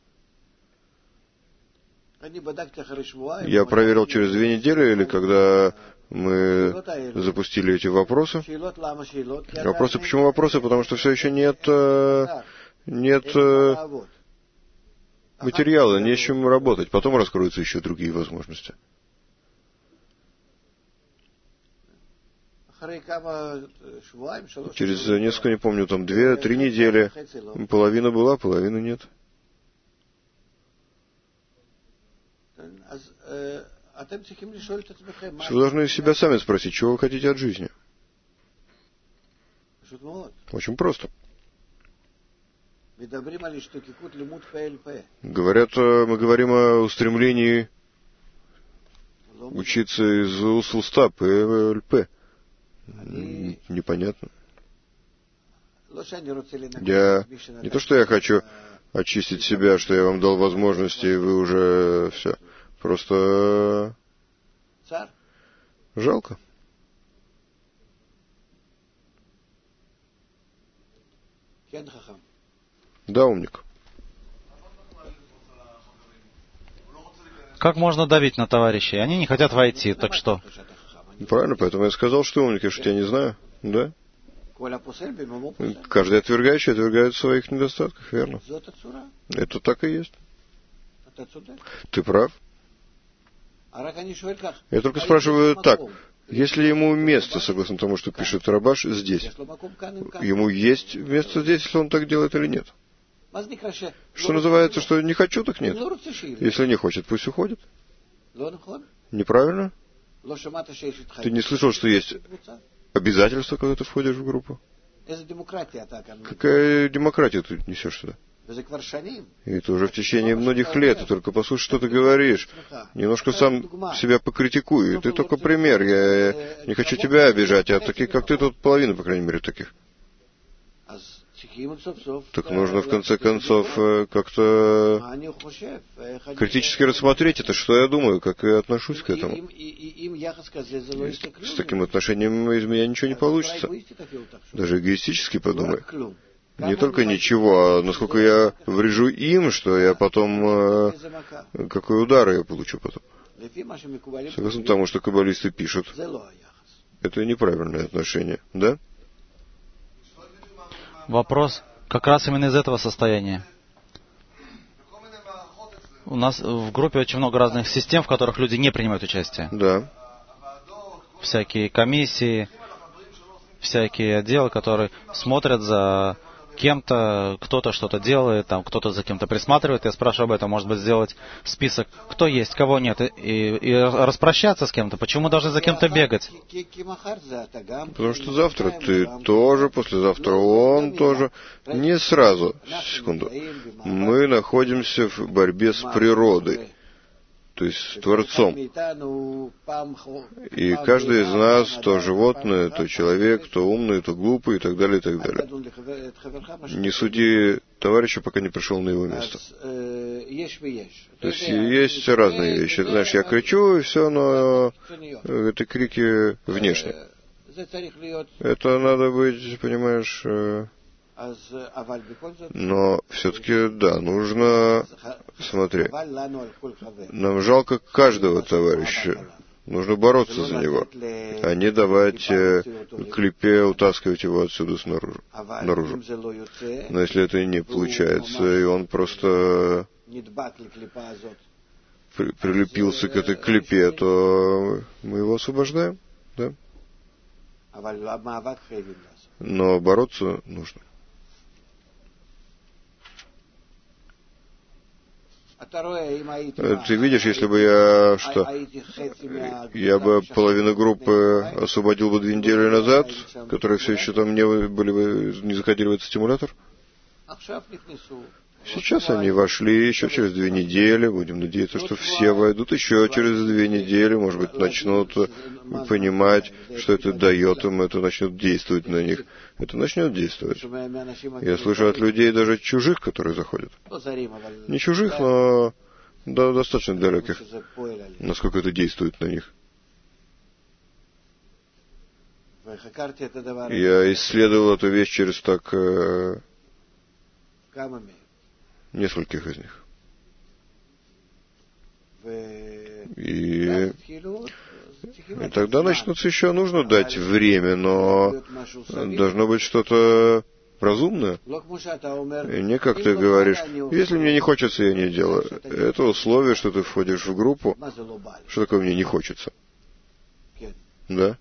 Я проверил через 2 недели, или когда мы запустили эти вопросы. Вопросы, почему вопросы? Потому что все еще нет материала, не с чем работать. Потом раскроются еще другие возможности. Через несколько, не помню, там 2-3 недели половина была, половины нет. Вы должны себя сами спросить, чего вы хотите от жизни. Очень просто. Говорят, мы говорим о устремлении учиться из уст в уста, ПЛП. Непонятно. Не то, что я хочу очистить себя, что я вам дал возможности, и вы уже все. Просто жалко. Да, умник. Как можно давить на товарищей? Они не хотят войти, так что? Правильно, поэтому я сказал, что умник, я что я не знаю. Да? Каждый отвергающий отвергает в своих недостатках, верно? Это так и есть. Ты прав. Я только спрашиваю так. Есть ли ему место, согласно тому, что пишет Рабаш, здесь? Ему есть место здесь, если он так делает или нет? Что называется, что не хочу, так нет. Если не хочет, пусть уходит. Неправильно? Ты не слышал, что есть обязательство, когда ты входишь в группу? Какая демократия ты несешь сюда? И это уже в течение многих лет. Ты только послушай, что ты говоришь. Немножко сам себя покритикуй. Ты только пример. Я не хочу тебя обижать, а таких, как ты, тут половина, по крайней мере, таких. Так нужно, в конце концов, как-то критически рассмотреть это, что я думаю, как я отношусь к этому. С таким отношением из меня ничего не получится. Даже эгоистически подумай. Не только ничего, а насколько я врежу им, что я потом... Какой удар я получу потом. Согласно тому, что каббалисты пишут. Это неправильное отношение, да? Вопрос как раз именно из этого состояния. У нас в группе очень много разных систем, в которых люди не принимают участие. Да. Всякие комиссии, всякие отделы, которые смотрят за кем-то, кто-то что-то делает, там кто-то за кем-то присматривает. Я спрашиваю об этом, может быть, сделать список, кто есть, кого нет, и распрощаться с кем-то. Почему мы должны за кем-то бегать? Потому что завтра ты тоже, послезавтра он тоже. Не сразу. Секунду. Мы находимся в борьбе с природой, то есть с Творцом. И каждый из нас, то животное, то человек, то умный, то глупый, и так далее, и так далее. Не суди товарища, пока не пришел на его место. То есть есть разные вещи. Знаешь, я кричу, и все, но это крики внешние. Это надо быть, понимаешь... Но все-таки, да, нужно... Смотри, нам жалко каждого товарища. Нужно бороться за него, а не давать клипе утаскивать его отсюда снаружи, наружу. Но если это не получается, и он просто прилепился к этой клипе, то мы его освобождаем, да? Но бороться нужно. Ты видишь, если бы я бы половину группы освободил бы 2 недели назад, которые все еще там не заходили в этот стимулятор. Сейчас они вошли, еще через 2 недели, будем надеяться, что все войдут еще через 2 недели, может быть, начнут понимать, что это дает им, это начнет действовать на них. Это начнет действовать. Я слышу от людей, даже чужих, которые заходят. Не чужих, но достаточно далеких, насколько это действует на них. Я исследовал эту вещь через так... нескольких из них. И тогда начнутся еще, нужно дать время, но должно быть что-то разумное. И не как ты говоришь, если мне не хочется, я не делаю. Это условие, что ты входишь в группу. Что такое мне не хочется? Да?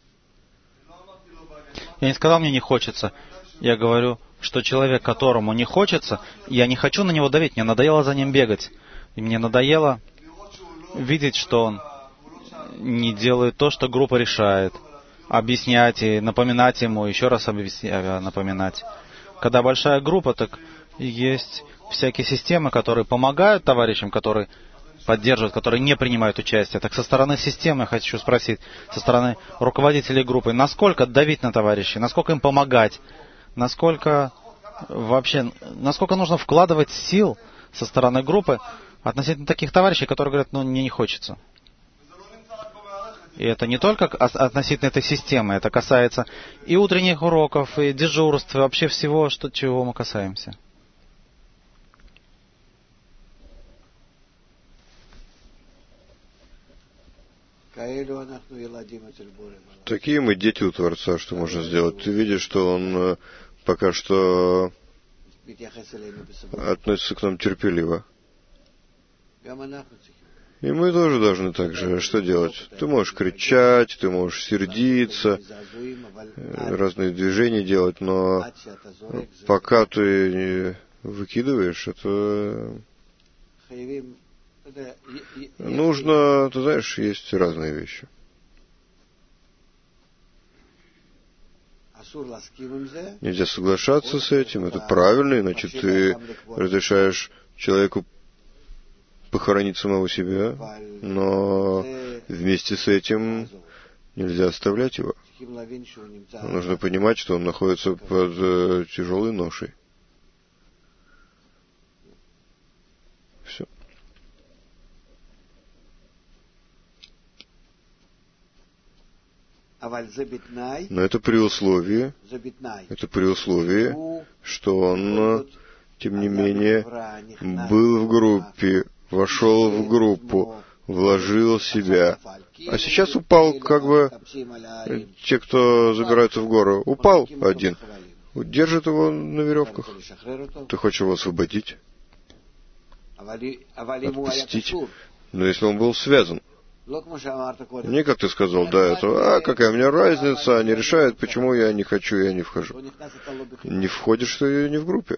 Я не сказал, мне не хочется. Я говорю, что человек, которому не хочется, я не хочу на него давить, мне надоело за ним бегать. И мне надоело видеть, что он не делает то, что группа решает. Объяснять и напоминать ему, еще раз напоминать. Когда большая группа, так есть всякие системы, которые помогают товарищам, которые поддерживают, которые не принимают участие. Так со стороны системы я хочу спросить, со стороны руководителей группы, насколько давить на товарищей, насколько им помогать, насколько нужно вкладывать сил со стороны группы относительно таких товарищей, которые говорят, мне не хочется. И это не только относительно этой системы, это касается и утренних уроков, и дежурств, и вообще всего, чего мы касаемся. Такие мы дети у Творца, что можно сделать. Ты видишь, что Он пока что относится к нам терпеливо. И мы тоже должны так же. Что делать? Ты можешь кричать, ты можешь сердиться, разные движения делать, но пока ты не выкидываешь, это нужно, ты знаешь, есть разные вещи. Нельзя соглашаться с этим, это правильно, иначе ты разрешаешь человеку похоронить самого себя, но вместе с этим нельзя оставлять его. Нужно понимать, что он находится под тяжелой ношей. Все. Но это при условии, что он, тем не менее, был в группе, вошел в группу, вложил себя. А сейчас упал, те, кто забираются в гору. Упал один. Держит его на веревках. Ты хочешь его освободить? Отпустить? Но если он был связан. Не как ты сказал до этого. Какая мне разница, они решают, почему я не хочу, я не вхожу. Не входишь ты не в группе.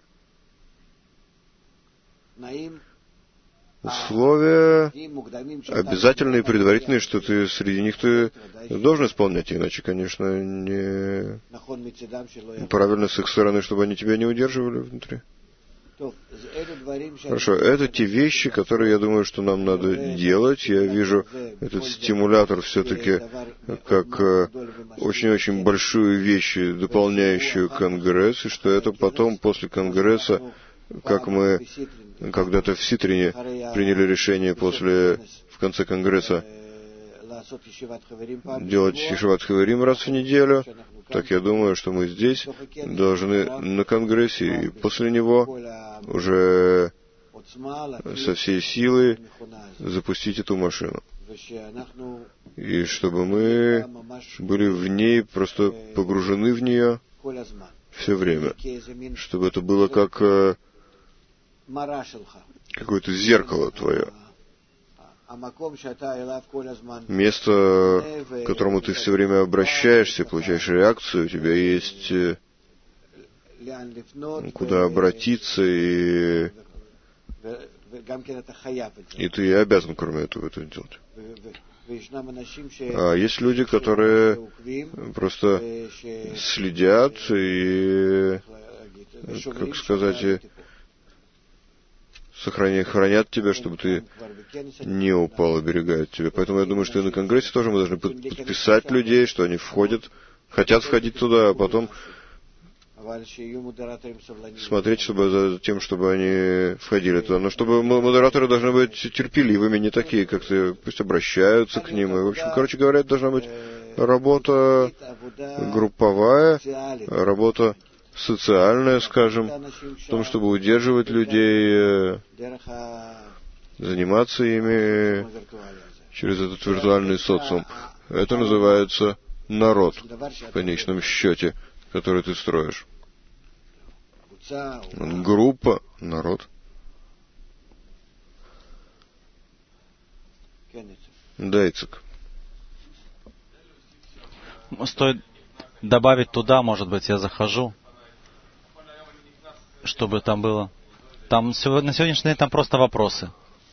Условия обязательные и предварительные, что ты среди них ты должен исполнять, иначе, конечно, не правильно с их стороны, чтобы они тебя не удерживали внутри. Хорошо, это те вещи, которые, я думаю, что нам надо делать. Я вижу этот стимулятор все-таки как очень-очень большую вещь, дополняющую Конгресс, и что это потом, после Конгресса, как мы когда-то в Ситрине приняли решение в конце Конгресса делать Ешиват Хаверим раз в неделю, так я думаю, что мы здесь должны на Конгрессе и после него уже со всей силы запустить эту машину. И чтобы мы были в ней, просто погружены в нее все время. Чтобы это было как какое-то зеркало твое. Место, к которому ты все время обращаешься, получаешь реакцию, у тебя есть куда обратиться, и ты обязан, кроме этого, это делать. А есть люди, которые просто следят и, как сказать, хранят тебя, чтобы ты не упал, оберегают тебя. Поэтому я думаю, что и на Конгрессе тоже мы должны подписать людей, что они хотят входить туда, а потом смотреть, за тем, чтобы они входили туда. Но чтобы модераторы должны быть терпеливыми, не такие, как ты, пусть обращаются к ним. И, в общем, короче говоря, это должна быть работа групповая, работа социальная, скажем, в том, чтобы удерживать людей, заниматься ими через этот виртуальный социум. Это называется народ, в конечном счете, который ты строишь. группа, народ. Да, Ицек. Стоит добавить туда, может быть, я захожу, чтобы там было. Там на сегодняшний день там просто вопросы.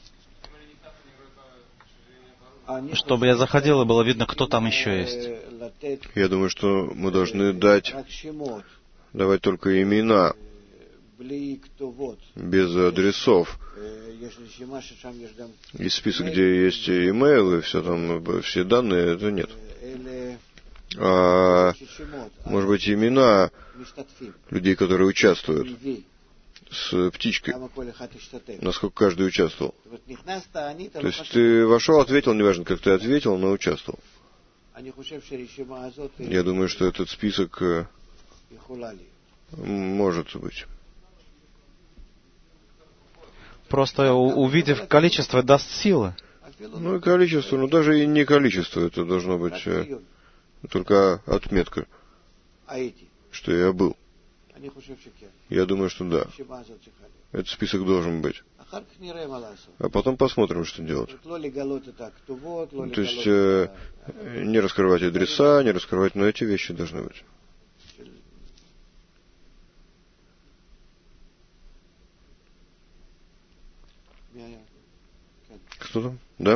Чтобы я заходил, и было видно, кто там еще есть. Я думаю, что мы должны давать только имена, без адресов. Есть список, где есть имейл, и все там, все данные, это нет. А может быть, имена людей, которые участвуют, с птичкой, насколько каждый участвовал. То есть ты вошел, ответил, неважно, как ты ответил, но участвовал. Я думаю, что этот список может быть. Просто увидев количество, даст силы. Ну и количество, но даже и не количество, это должно быть только отметка, что я был. Я думаю, что да. Этот список должен быть. А потом посмотрим, что делать. То есть не раскрывать адреса, не раскрывать, но эти вещи должны быть. Кто там? Да?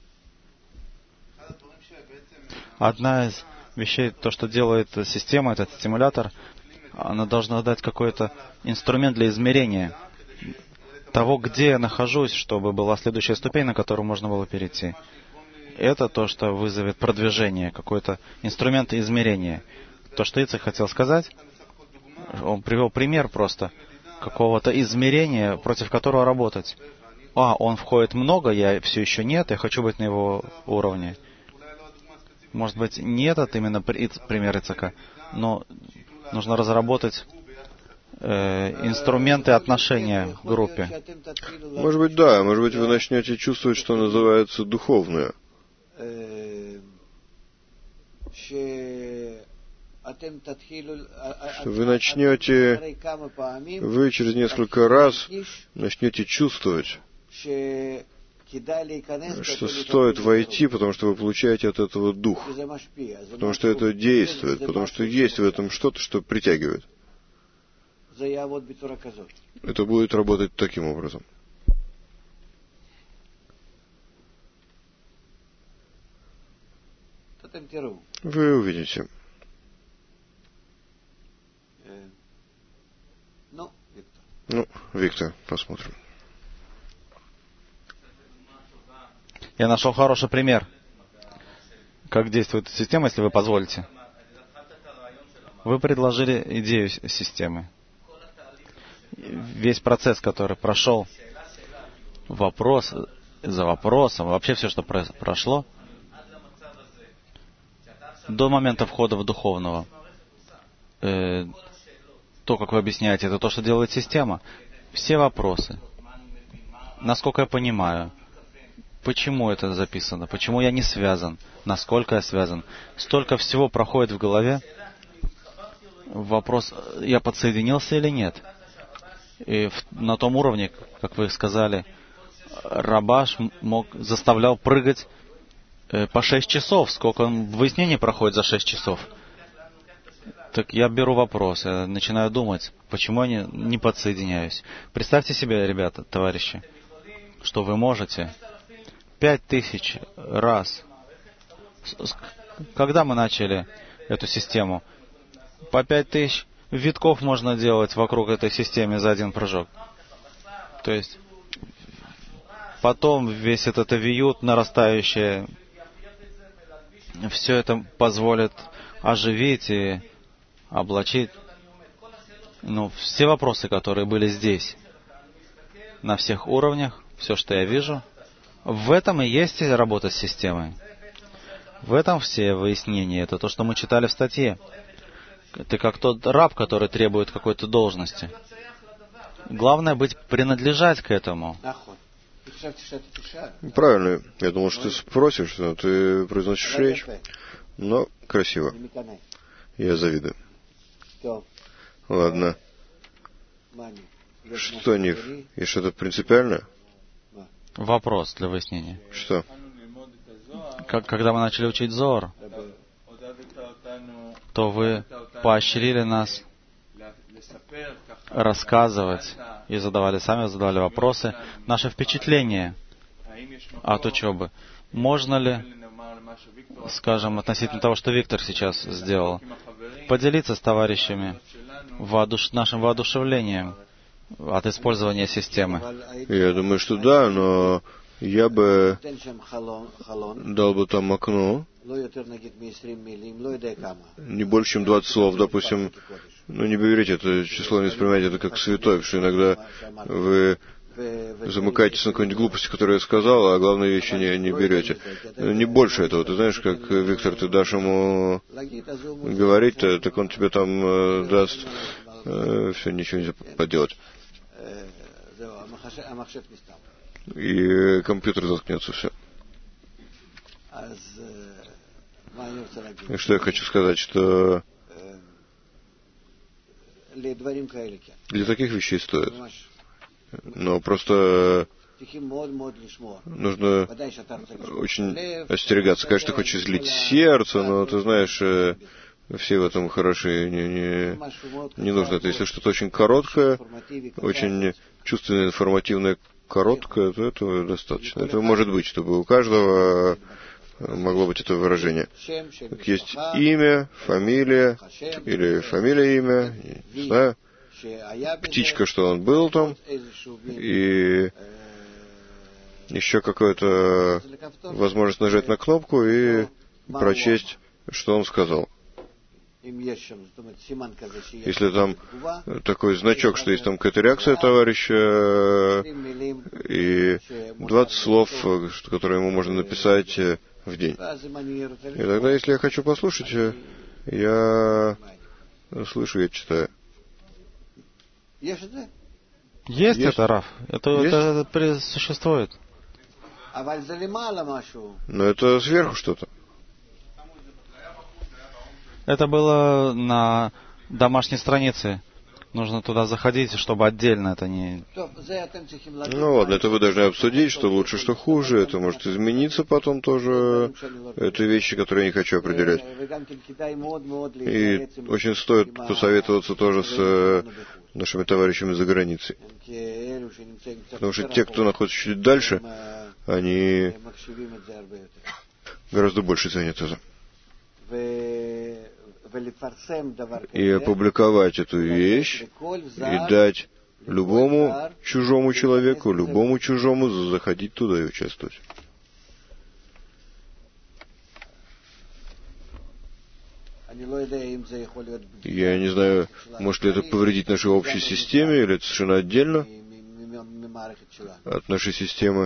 Одна из вещей, то, что делает система, этот стимулятор, она должна дать какой-то инструмент для измерения того, где я нахожусь, чтобы была следующая ступень, на которую можно было перейти. Это то, что вызовет продвижение, какой-то инструмент измерения. То, что Ицек хотел сказать, он привел пример просто какого-то измерения, против которого работать. Он входит много, я все еще нет, я хочу быть на его уровне. Может быть, не этот именно пример Ицека, но нужно разработать инструменты отношения к группе. Может быть, да. Может быть, вы начнете чувствовать, что называется духовное. Что вы начнете, вы через несколько раз начнете чувствовать, что стоит войти, потому что вы получаете от этого дух, потому что это действует, потому что есть в этом что-то, что притягивает. Это будет работать таким образом. Вы увидите. Ну, Виктор, посмотрим. Я нашел хороший пример, как действует система, если вы позволите. Вы предложили идею системы. Весь процесс, который прошел, вопрос за вопросом, вообще все, что прошло, до момента входа в духовного, то, как вы объясняете, это то, что делает система. Все вопросы. Насколько я понимаю, почему это записано, почему я не связан, насколько я связан. Столько всего проходит в голове. Вопрос, я подсоединился или нет. И на том уровне, как вы сказали, Рабаш заставлял прыгать по 6 часов. Сколько он в выяснении проходит за 6 часов. Так я беру вопрос, я начинаю думать, почему я не подсоединяюсь. Представьте себе, ребята, товарищи, что вы можете 5000 раз. Когда мы начали эту систему? По 5000 витков можно делать вокруг этой системы за один прыжок. То есть потом весь этот авиют нарастающий, все это позволит оживить и облачить. Все вопросы, которые были здесь, на всех уровнях, все, что я вижу, в этом и есть работа с системой. В этом все выяснения. Это то, что мы читали в статье. Ты как тот раб, который требует какой-то должности. Главное принадлежать к этому. Правильно. Я думал, что ты спросишь, но ты произносишь речь. Но красиво. Я завидую. Ладно. Что не... И что-то принципиальное? Вопрос для выяснения. Что? Когда мы начали учить Зоар, то вы поощрили нас рассказывать и сами задавали вопросы, наши впечатления от учебы. Можно ли, скажем, относительно того, что Виктор сейчас сделал, поделиться с товарищами нашим воодушевлением от использования системы? Я думаю, что да, но я бы дал бы там окно, не больше, чем 20 слов, допустим. Не берите это число, не воспринимайте это как святое, потому что иногда вы замыкаетесь на какой-нибудь глупости, которую я сказал, а главные вещи не берете. Не больше этого. Ты знаешь, как, Виктор, ты дашь ему говорить, так он тебе там даст, все, ничего нельзя поделать. И компьютер заткнется, все. И что я хочу сказать, что для таких вещей стоит. Но просто нужно очень остерегаться. Конечно, ты хочешь злить сердце, но ты знаешь, все в этом хорошие. Не нужно это. Если что-то очень короткое, очень чувственное, информативное, короткое, то этого достаточно. Это может быть, чтобы у каждого могло быть это выражение. Как есть имя, фамилия, или фамилия, имя, не знаю, птичка, что он был там, и еще какая-то возможность нажать на кнопку и прочесть, что он сказал. Если там такой значок, что есть там какая-то реакция товарища, и 20 слов, которые ему можно написать в день. И тогда, если я хочу послушать, я слышу, я читаю. Есть это, Раф. Это существует. Но это сверху что-то. Это было на домашней странице. Нужно туда заходить, чтобы отдельно это не... Ладно, это вы должны обсудить, что лучше, что хуже. Это может измениться потом тоже. Это вещи, которые я не хочу определять. И очень стоит посоветоваться тоже с нашими товарищами за границей. Потому что те, кто находится чуть дальше, они гораздо больше ценят это. И опубликовать эту вещь, и дать любому чужому человеку, любому чужому заходить туда и участвовать. Я не знаю, может ли это повредить нашей общей системе, или это совершенно отдельно от нашей системы.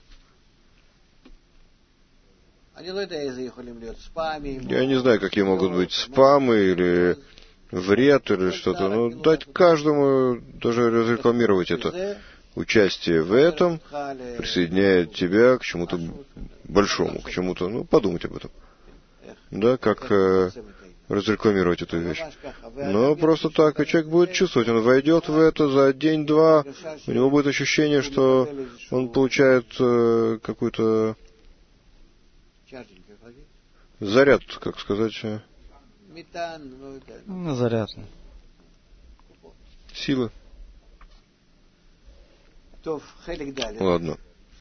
Я не знаю, какие могут быть спамы или вред или что-то. Но дать каждому, даже разрекламировать это. Участие в этом присоединяет тебя к чему-то большому, к чему-то, подумать об этом. Да, как разрекламировать эту вещь. Но просто так, и человек будет чувствовать, он войдет в это за день-два, у него будет ощущение, что он получает какую-то заряд, как сказать. Заряд. Силы. Ладно.